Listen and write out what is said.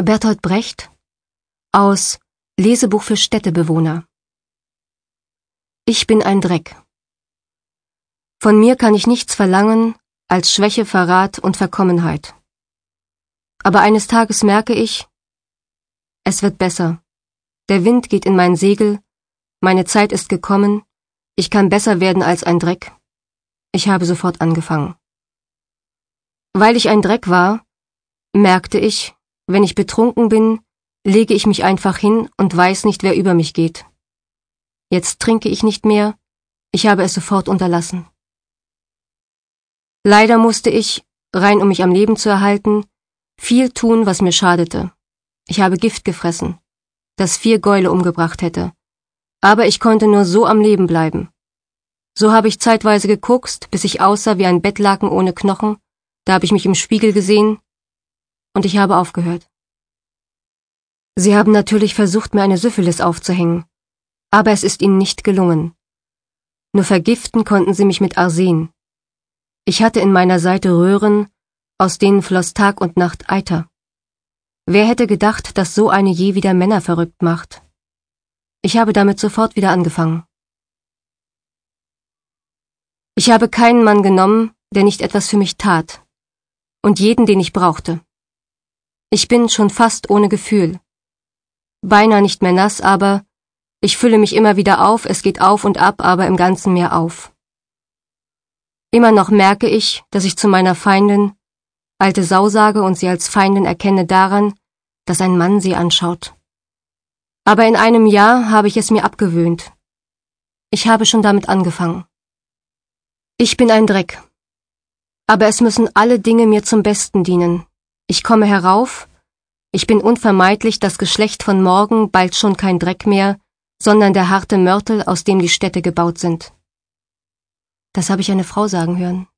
Bertolt Brecht aus Lesebuch für Städtebewohner. Ich bin ein Dreck. Von mir kann ich nichts verlangen als Schwäche, Verrat und Verkommenheit. Aber eines Tages merke ich, es wird besser. Der Wind geht in mein Segel, meine Zeit ist gekommen, ich kann besser werden als ein Dreck. Ich habe sofort angefangen. Weil ich ein Dreck war, merkte ich, wenn ich betrunken bin, lege ich mich einfach hin und weiß nicht, wer über mich geht. Jetzt trinke ich nicht mehr, ich habe es sofort unterlassen. Leider musste ich, rein um mich am Leben zu erhalten, viel tun, was mir schadete. Ich habe Gift gefressen, das 4 Gäule umgebracht hätte. Aber ich konnte nur so am Leben bleiben. So habe ich zeitweise gekokst, bis ich aussah wie ein Bettlaken ohne Knochen, da habe ich mich im Spiegel gesehen und ich habe aufgehört. Sie haben natürlich versucht, mir eine Syphilis aufzuhängen, aber es ist ihnen nicht gelungen. Nur vergiften konnten sie mich mit Arsen. Ich hatte in meiner Seite Röhren, aus denen floss Tag und Nacht Eiter. Wer hätte gedacht, dass so eine je wieder Männer verrückt macht? Ich habe damit sofort wieder angefangen. Ich habe keinen Mann genommen, der nicht etwas für mich tat, und jeden, den ich brauchte. Ich bin schon fast ohne Gefühl. Beinahe nicht mehr nass, aber ich fülle mich immer wieder auf, es geht auf und ab, aber im Ganzen mehr auf. Immer noch merke ich, dass ich zu meiner Feindin, alte Sau sage und sie als Feindin erkenne daran, dass ein Mann sie anschaut. Aber in einem Jahr habe ich es mir abgewöhnt. Ich habe schon damit angefangen. Ich bin ein Dreck. Aber es müssen alle Dinge mir zum Besten dienen. Ich komme herauf, ich bin unvermeidlich das Geschlecht von morgen, bald schon kein Dreck mehr, sondern der harte Mörtel, aus dem die Städte gebaut sind. Das habe ich eine Frau sagen hören.